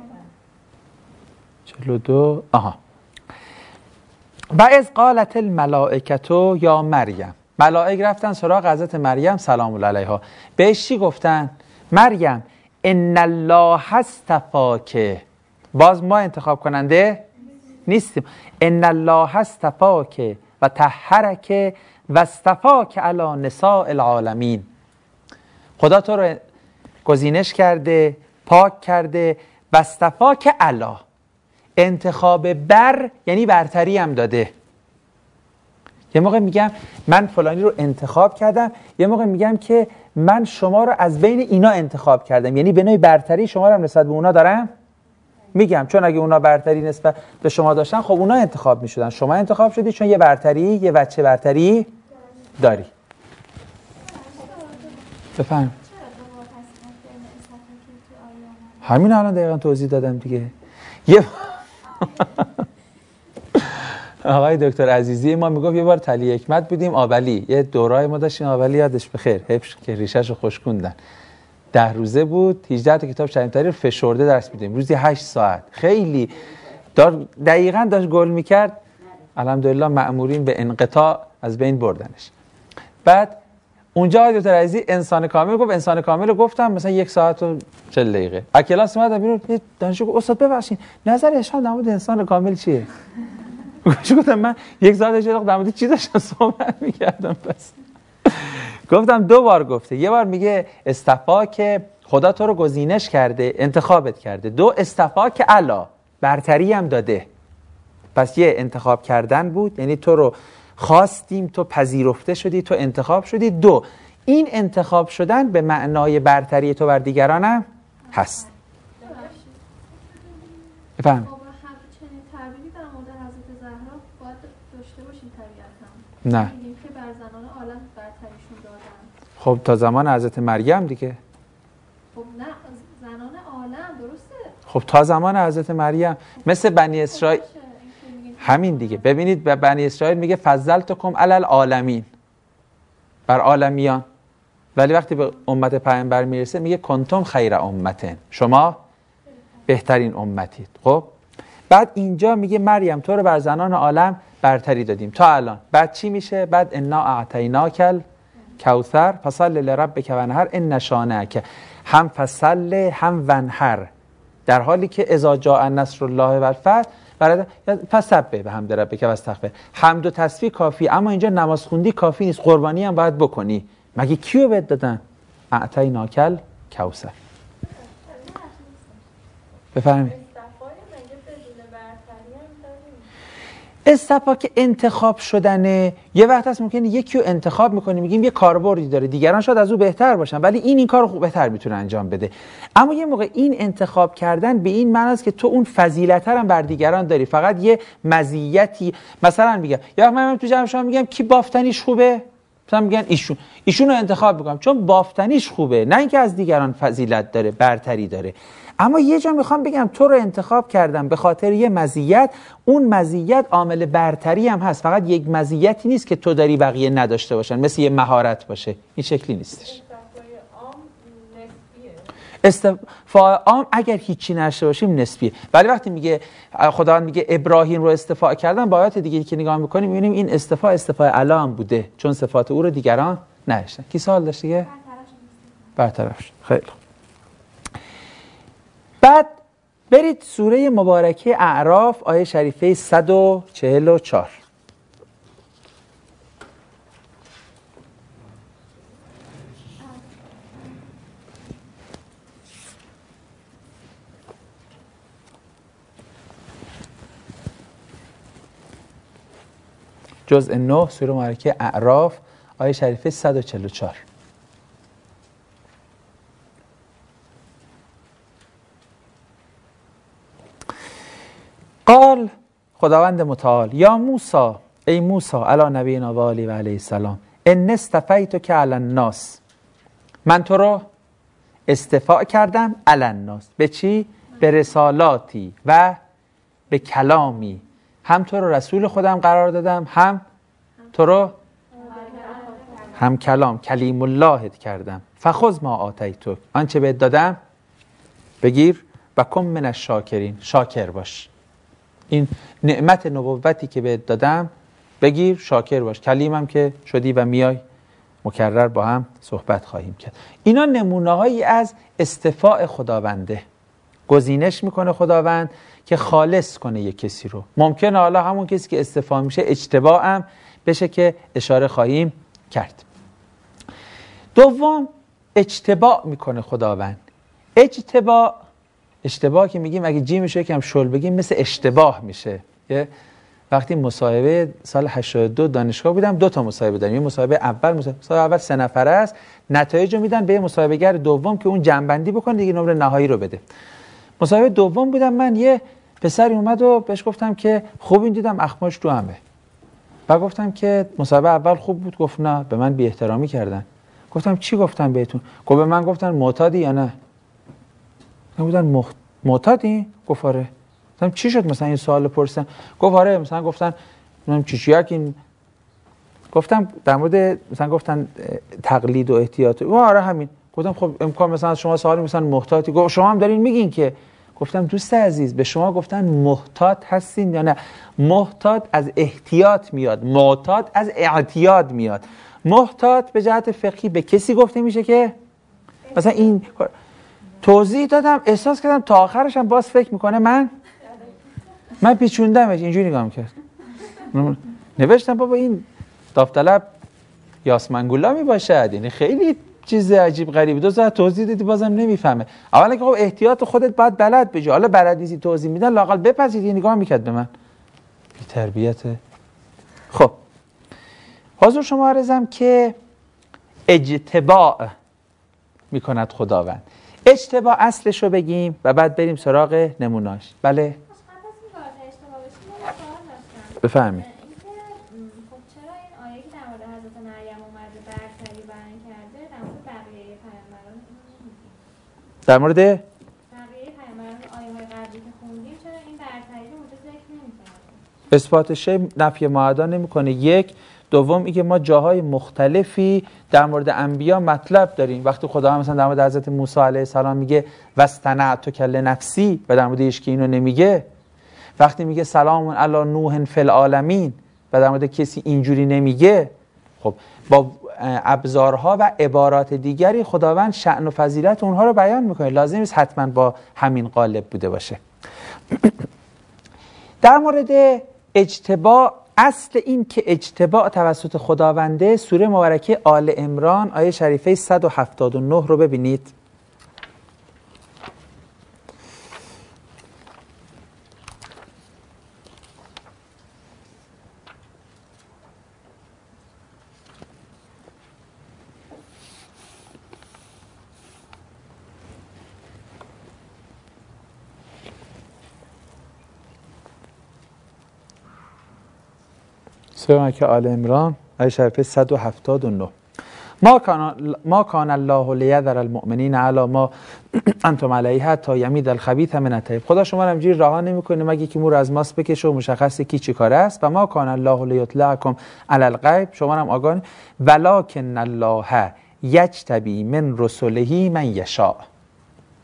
چهل و دو. آها. و از قالت الملائکتو یا مریم، ملائک رفتن سراغ حضرت مریم سلام الله علیها، بهش چی گفتن؟ مریم ان الله اصطفاک. باز ما انتخاب کننده نیستیم. ان الله اصطفاک و طهرک و اصطفاک علی نساء العالمین. خدا تو رو گزینش کرده، پاک کرده و اصطفاک علی، انتخاب بر یعنی برتری هم داده. یه موقع میگم من فلانی رو انتخاب کردم، یه موقع میگم که من شما رو از بین اینا انتخاب کردم، یعنی به نوعی برتری شما رو هم نسبت به اونا دارم میگم، چون اگه اونا برتری نسبت به شما داشتن خب اونا انتخاب میشدن، شما انتخاب شدی چون یه برتری، یه وجه برتری داری. بفهم. همین الان دقیقا توضیح دادم دیگه. یه آقای دکتر عزیزی ما میگفت یه بار تلی حکمت بودیم آبلی، یه دورای ما داشتیم آبلی، یادش بخیر، حفظ که ریشه‌ش رو خشکوندن. ده روزه بود، هجده تا کتاب شریم تحریر فشرده درس میدیم، روزی هشت ساعت، خیلی دار دقیقاً داشت گل میکرد. الحمدلله مأمورین به انقطاع از بین بردنش. بعد اونجا آقای دکتر عزیزی انسان کامل گفت، انسان کامل رو گفتم مثلا یک ساعت و چهل دقیقه. از کلاس اومدم بیرون، دانشجو گفت استاد ببخشید نظر ارشاد در مورد انسان کامل چیه؟ گفتم من یک ساعت چهل دقیقه در مورد چی داشتم صحبت می‌کردم. پس گفتم دو بار گفته، یه بار میگه استفا که خدا تو رو گزینش کرده، انتخابت کرده. دو استفا که علا، برتری هم داده. پس یه انتخاب کردن بود، یعنی تو رو خواستیم، تو پذیرفته شدی، تو انتخاب شدی. دو این انتخاب شدن به معنای برتری تو بر دیگران هم هست. بفهم. نه که بر زنان عالم برتریشون دادن. خب تا زمان حضرت مریم دیگه. خب نه زنان عالم درسته. خب تا زمان حضرت مریم مثل بنی اسرائیل همین دیگه. ببینید به بنی اسرائیل میگه فضلتکم علی العالمین، بر عالمیان، ولی وقتی به امت پیامبر میرسه میگه کنتم خیر امتن، شما بهترین امتید. خب بعد اینجا میگه مریم تو رو بر زنان عالم برتری دادیم تا الان. بعد چی میشه؟ بعد انا اعطیناک الکوثر فصل لربک وانحر ان شانئک، هم فصل هم ونحر، در حالی که اذا جاء نصر الله و الفتح برای فسبح بحمد ربک و استغفر. حمد و تسبیح کافی، اما اینجا نماز خوندی کافی نیست، قربانی هم باید بکنی. مگه کیو بهت دادن؟ اعطیناک الکوثر. بفرمایید. استفا که انتخاب شدنه. یه وقت هست ممکنه یکی رو انتخاب میکنیم میگیم یه کاربردی داره، دیگران شاید از او بهتر باشن ولی این این کارو خوب بهتر میتونه انجام بده. اما یه موقع این انتخاب کردن به این معنی است که تو اون فضیلت هم بر دیگران داری، فقط یه مزیتی. مثلا میگم یا من تو جمع شما میگم کی بافتنیش خوبه، مثلا میگن ایشون، ایشون رو انتخاب میکنم چون بافتنیش خوبه، نه اینکه از دیگران فضیلت داره، برتری داره. اما یه جا میخوام بگم تو رو انتخاب کردم به خاطر یه مزیت، اون مزیت عامل برتری هم هست، فقط یک مزیتی نیست که تو داری بقیه نداشته باشن، مثل یه مهارت باشه. این شکلی نیستش. استفاء عام اگر هیچی نشه باشیم نسبیه. ولی وقتی میگه خداوند میگه ابراهیم رو استفاء کردن، با آیات دیگه که نگاه میکنیم میبینیم این استفاء استفاء اعلی هم بوده، چون صفات او رو دیگران نداشتن. کی سوال داشت دیگه؟ برطرف شد. خیلی بعد برید سوره مبارکه اعراف آیه شریفه صد و چهل و چهار. جزء نه سوره مبارکه اعراف آیه شریفه صد و چهل و چهار. قال خداوند متعال یا موسی، ای موسی علی نبینا و آله و علیه السلام، ان اصطفیتک علی الناس، من تو رو استفاء کردم علی الناس. به چی؟ به رسالاتی و به کلامی. هم تو رو رسول خودم قرار دادم، هم تو رو هم کلام کلیم اللهت کردم. فخذ ما آتیتک، آنچه بهت دادم بگیر، و کن من الشاکرین، شاکر باش. این نعمت نبوتی که بهت دادم بگیر، شاکر باش. کلیمم که شدی و میای مکرر با هم صحبت خواهیم کرد. اینا نمونه هایی از استفاء خداونده. گزینش میکنه خداوند که خالص کنه یک کسی رو. ممکنه حالا همون کسی که استفاء میشه اجتباع هم بشه که اشاره خواهیم کرد. دوم، اجتباع میکنه خداوند. اجتباع اشتباه که میگیم اگه جیمش یکم شل بگیم مثل اشتباه میشه. یه وقتی مصاحبه سال هشتاد و دو دانشگاه بودم، دو تا مصاحبه داریم. یه مصاحبه اول، مصاحبه اول سه نفره است، نتایج رو میدن به یه مصاحبه‌گر دوم که اون جنبندی بکنه دیگه نمره نهایی رو بده. مصاحبه دوم بودم من، یه پسری اومد و بهش گفتم که خوب این دیدم اخماش تو همه. بعد گفتم که مصاحبه اول خوب بود. گفت نه، به من بی احترامی کردن. گفتم چی گفتن بهتون؟ گفت به من گفتن معتادی یا نه؟ نبودن مخ... معتادی؟ گفت آره. گفتم چی شد مثلا این سوال پرسیدن؟ گفت آره مثلا گفتن من چیچیک این، گفتم در مورد مثلا گفتن تقلید و احتیاط و آره همین. گفتم خب امکان مثلا از شما سوالی مثلا محتاطی، گفت شما هم دارین میگین که. گفتم دوست عزیز به شما گفتن محتاط هستین یا نه؟ محتاط از احتیاط میاد، معتاد از اعتیاد میاد. محتاط به جهت فقهی به کسی گفته میشه که مثلا این توضیح دادم، احساس کردم تا آخرش هم باز فکر میکنه من من پیچوندمش. اینجوری نگاه میکرد، نوشتم بابا این داوطلب یاسمنگولا میباشد، یعنی خیلی چیز عجیب غریبه. دو ساعت توضیح دادی بازم نمیفهمه. اولا که خب احتیاط خودت باید بلد بشی، حالا بلد نیستی توضیح میدن لااقل بپذیر. یه نگاه میکرد به من بی تربیت. خب حضور شما عرضم که اجتباع میکند خداوند. اجتباع اصلش رو بگیم و بعد بریم سراغ نموناش. بله بفهمید. خب چرا این آیه که در مورد حضرت مریم اومده برتری بیان کرده در مورد بقیه پیامبران نمیگه؟ در مورد بقیه پیامبران آیه‌های قبلی که خوندیم چرا این برتری رو اونجا ذکر نمی‌کنه؟ اثبات شی نفی معدا نمیکنه. یک دوم اینکه ما جاهای مختلفی در مورد انبیا مطلب داریم. وقتی خدا مثلا در مورد حضرت موسی علیه السلام میگه واصطنعتک لنفسی و در مورد هیچ اینو نمیگه. وقتی میگه سلام علی نوح فی العالمین و در مورد کسی اینجوری نمیگه. خب با ابزارها و عبارات دیگری خداوند شأن و فضیلت اونها رو بیان میکنه. لازم نیست حتما با همین قالب بوده باشه. در مورد اجتباع، اصل این که اجتباع توسط خداونده، سوره مبارکه آل عمران آیه شریفه صد و هفتاد و نه رو ببینید. سوره که آل عمران آیه شریفه صد و هفتاد و نه. ما کان ما کان الله لیذر المؤمنین علی ما انتم علیه حتی یمیز الخبیث من الطیب. خدا شما رو همینجوری رها نمیکنه مگه که مور از ماست بکشه و مشخصه کی چی کاره است. و ما کان الله لیطلعکم علی الغیب، شما هم آگاه، ولکن الله یجتبی من رسله من یشاء.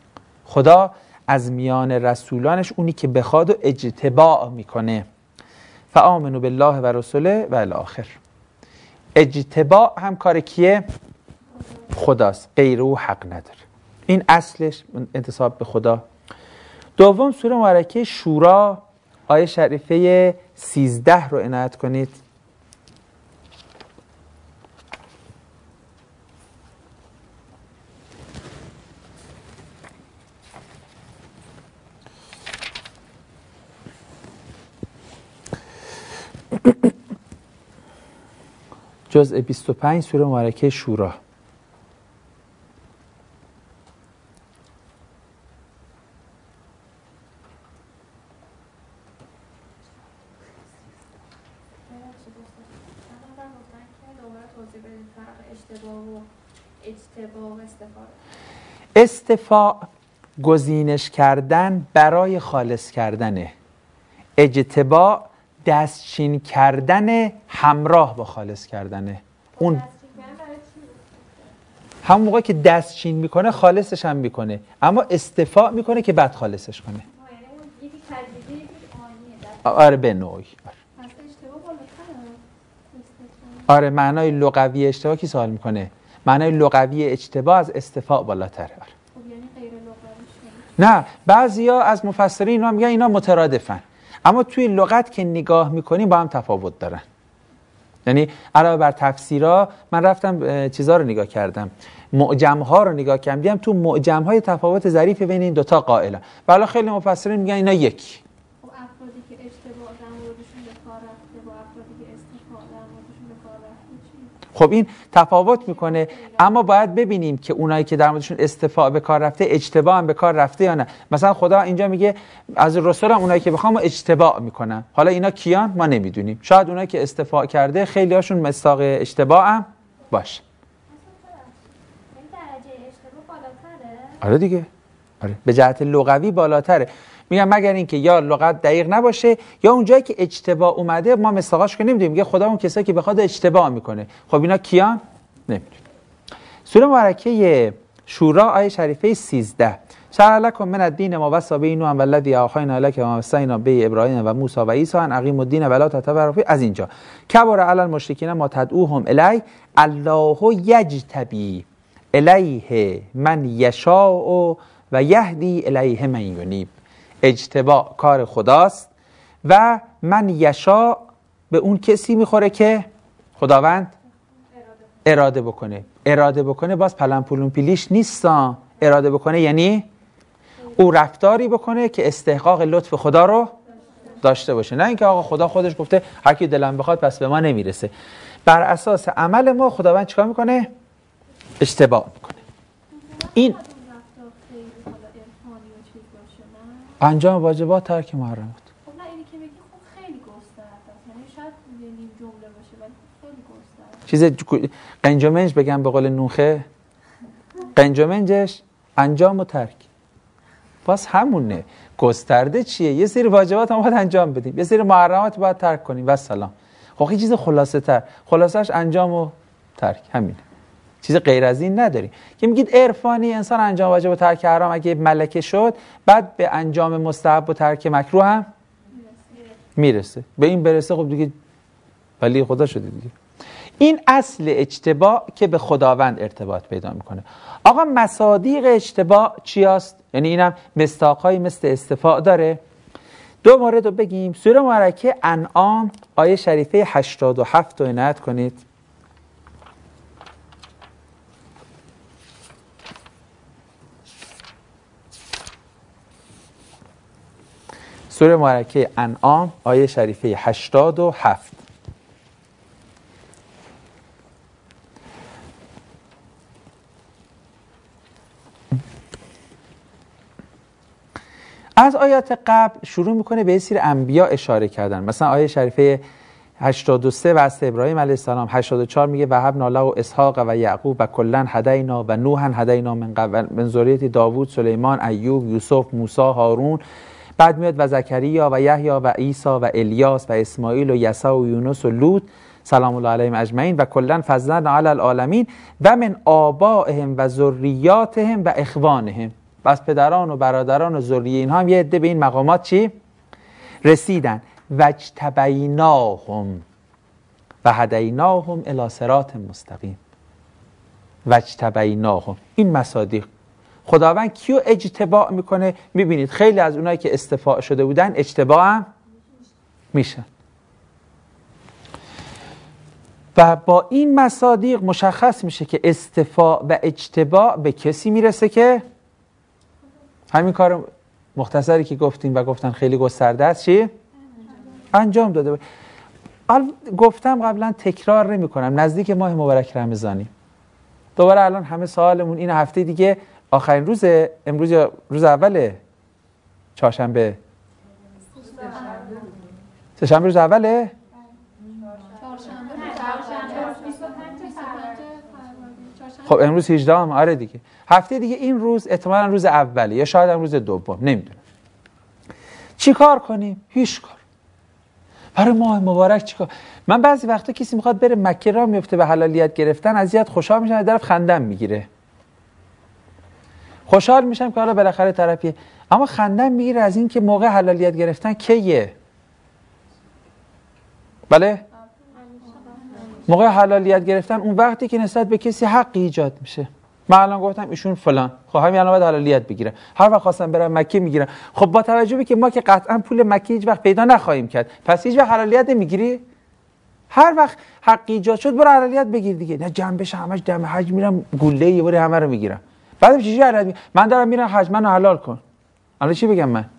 خدا از میان رسولانش اونی که بخواد و اجتباع میکنه. فآمنوا بالله و رسوله و الاخر. اجتباع هم کار کیه؟ خداست، غیر او حق نداره. این اصلش انتساب به خدا. دوم سوره مبارکه شورا آیه شریفه سیزده رو عنایت کنید. جزء بیست و پنج سوره مبارکه شورا. استفاء گزینش کردن برای خالص کردنه. اجتباع دستچین کردن همراه با خالص کردنه. اون همون موقع که دستچین میکنه خالصش هم میکنه، اما استفاء میکنه که بعد خالصش کنه. آره به نوعی. آره معنای لغوی اشتباه کی سوال میکنه؟ معنای لغوی اجتباع از استفاء بالاتره. آره. خب یعنی غیر لغوی؟ نه، بعضیا از مفسرین اینا میگن اینا مترادفن، اما توی لغت که نگاه میکنیم با هم تفاوت دارن. یعنی علاوه بر تفسیرها من رفتم چیزا رو نگاه کردم، معجم ها رو نگاه کردم، دیدم تو معجم های تفاوت ظریفی بین این دوتا قائلن. ولی خیلی مفسرین میگن اینا یک. خب افرادی که اشتباه در موردشون به کار رفته با افرادی که استفاده در موردشون به کار رفته چی؟ خب این تفاوت میکنه، اما باید ببینیم که اونایی که در موردشون استفاده به کار رفته اجتباع هم به کار رفته یا نه. مثلا خدا اینجا میگه از رسول هم اونایی که بخوام اجتباع میکنن. حالا اینا کیان ما نمیدونیم، شاید اونایی که استفاده کرده خیلی هاشون مصداق اجتباع هم باشه. آره دیگه، آره به جهت لغوی بالاتره. میگم مگر اینکه یا لغت دقیق نباشه یا اونجایی که اجتباع اومده ما مصداقش که نمیدونیم. میگه خدا اون کسایی که بخواد اجتباع میکنه. خب اینا کیان؟ نمیدونیم. سوره مبارکه شورا آیه شریفه سیزده. شرع لکم من الدین ما وصی به نوح و الذی اوحینا الیک و ما وصینا به ابراهیم و موسی و عیسی ان اقیموا الدین ولا تتفرقوا فیه. از اینجا کبر علی المشرکین ما تدعوهم الی الله یجتبی الیه من یشاء و یهدی الیه من ینیب. اجتباع کار خداست و من یشاء به اون کسی میخوره که خداوند اراده بکنه. اراده بکنه باز پلن پولون پیلیش نیستا. اراده بکنه یعنی او رفتاری بکنه که استحقاق لطف خدا رو داشته باشه، نه اینکه آقا خدا خودش گفته هر کی دلم بخواد پس به ما نمیرسه. بر اساس عمل ما خداوند چیکار میکنه؟ اجتباع میکنه. این انجام واجبات ترک محرمات. خب نه اینی که میگی خب خیلی گسترده است، یعنی شاید نیم جمله باشه ولی خیلی گسترده. چیز قنجمنج بگم به قول نوخه، قنجمنجش انجام و ترک باز همونه. گسترده چیه؟ یه سری واجبات هم باید انجام بدیم، یه سری محرمات باید ترک کنیم و سلام. خب یه چیز خلاصه تر، خلاصش انجام و ترک، همینه. چیز غیر از این نداریم که میگید عرفانی انسان انجام واجب و ترک حرام اگه ملکه شد بعد به انجام مستحب و ترک مکروه هم میرسه. به این برسه خب دیگه ولی خدا شده دیگه. این اصل اجتباع که به خداوند ارتباط پیدا میکنه. آقا مصادیق اجتباع چی است؟ یعنی اینم مصداق‌هایی مثل استفاء داره. دو مورد رو بگیم. سوره مبارکه انعام آیه شریفه هشتاد و هفت رو عنایت کنید. سوره مبارکه انعام آیه شریفه هشتاد و هفت. از آیات قبل شروع میکنه به یه سری انبیا اشاره کردن. مثلا آیه شریفه هشتاد و سه واسه ابراهیم علیه السلام، هشتاد و چهار میگه وهبنا له اسحاق و یعقوب و کلا هدینا و نوحا هدینا من قبل من ذریه داوود سلیمان ایوب یوسف موسی هارون. بعد میاد و زکریا و یحیی و عیسی و الیاس و اسماعیل و یسع و یونس و لوط سلام الله علیهم اجمعین و کلا فضلنا علی العالمین و من آبائهم و ذریاتهم و اخوانهم. و از پدران و برادران و ذریه اینها هم یه عده به این مقامات چی؟ رسیدن. وجتبیناهم و هدیناهم الی صراط مستقیم. وجتبیناهم، این مصادیق. خداوند کیو اجتباع میکنه؟ میبینید خیلی از اونایی که استفاع شده بودن اجتباع هم میشن. و با این مصادیق مشخص میشه که استفاع و اجتباع به کسی میرسه که همین کار مختصری که گفتیم و گفتن خیلی گسترده است چی؟ انجام داده بود. گفتم قبلا تکرار نمی کنم، نزدیک ماه مبارک رمضانی دوباره الان همه سوالمون این هفته دیگه آخرین روز، امروز یا روز اوله؟ چهارشنبه؟ سه‌شنبه روز اوله؟ خب امروز هجدهم. آره دیگه هفته دیگه این روز احتمالاً روز اوله یا شاید هم روز دوم، نمیدونم. چی کار کنیم؟ هیچ کار. برای ماه مبارک چی کار؟ من بعضی وقتا کسی میخواد بره مکه را میفته به حلالیت گرفتن، اذیت خوشحال میشن، طرف خندم میگیره. خوشحال میشم که حالا بالاخره طرفیه، اما خندم میگیره از این که موقع حلالیت گرفتن کیه؟ بله؟ موقع حلالیت گرفتن اون وقتی که نسبت به کسی حقی ایجاد میشه. من الان گفتم ایشون فلان، خب همین الان باید حلالیت بگیره. هر وقت خواستم برم مکه میگیرم. خب با توجه به که ما که قطعا پول مکه هیچ وقت پیدا نخواهیم کرد، پس هیچ وقت حلالیت نمیگیری؟ هر وقت حقی ایجاد شد برو حلالیت بگیر دیگه. نه جنبش همش دم حج میرم گله یه بار همه رو میگیرم. بعدم چجوری حلالیت می... من دارم میرم حج، منو حلال کن. الان چی بگم من؟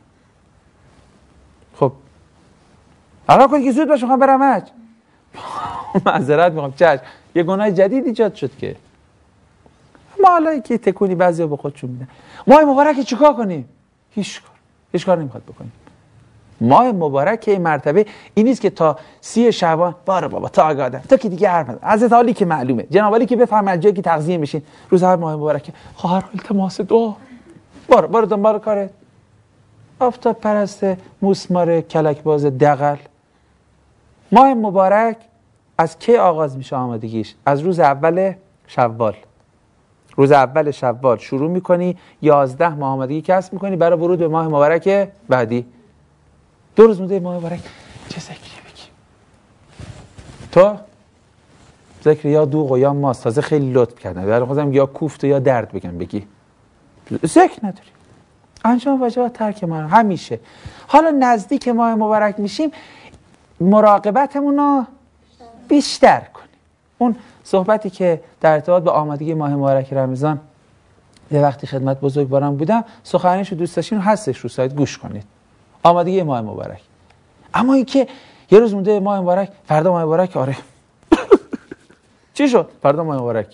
خب حالا کن که زود باش میخوام برم حج. معذرت میخوام چش یه گناه جدید ایجاد شد که ما حالا که تکونی بعضیا به خودشون میدن. ماه مبارک چیکار کنیم؟ هیچ کار هیچ کار نمیخواد بکنیم. ماه مبارک این مرتبه این نیست که تا سی شعبان باره بابا تا آگادم تا که دیگه حرف نزن. حضرت علی که معلومه، جناب علی که بفرمایید جایی که تغذیه میشین روز هر ماه مبارک خواهر التماس دعا بار بار دنبال کارت. آفتاب پرست، موسمار، کلک باز، دغل. ماه مبارک از کی آغاز میشه آمادگیش؟ از روز اول شوال. روز اول شوال شروع میکنی، یازده ماه آمادگی کسب میکنی برای ورود به ماه مبارک بعدی. دو روز مونده ماه مبارک چه ذکری بگی؟ تو ذکر یا دوغ و یا ماست. تازه خیلی لطف کردن در خودم یا کوفت یا درد بگم بگی، ذکر نداری. انجام واجبات ترک ما همیشه. حالا نزدیک ماه مبارک میشیم مراقبتمون رو بیشتر کنیم. اون صحبتی که در ارتباط به آمادگی ماه مبارک رمضان یه وقتی خدمت بزرگواران بودم، سخنرانیشو دوست داشتین هستش رو سایت گوش کنید. آمادگی ماه مبارک. اما این که یه روز مونده ماه مبارک، فردا ماه مبارک، آره چی شد؟ فردا ماه مبارک.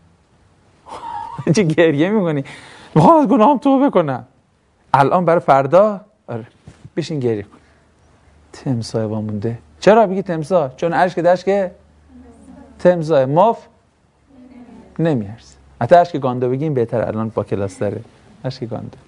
چی گریه میکنی؟ میخوام از گناهم توبه کنم. الان برای فردا، آره بشین گریه کن. تمساه با مونده. چرا بگی تمساه؟ چون اشک دشک تمساه ماف نمیارزه. حتی اشک گاندا بگیم بهتر، الان با کلاس داره اشک گاندا.